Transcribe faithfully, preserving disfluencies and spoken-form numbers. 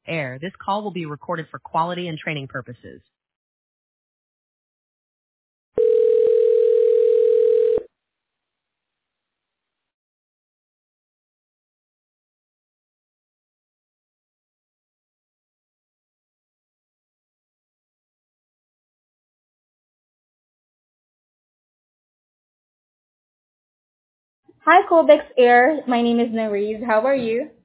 Air. This call will be recorded for quality and training purposes. Hi, Cobex Air. My name is Nariz. How are you?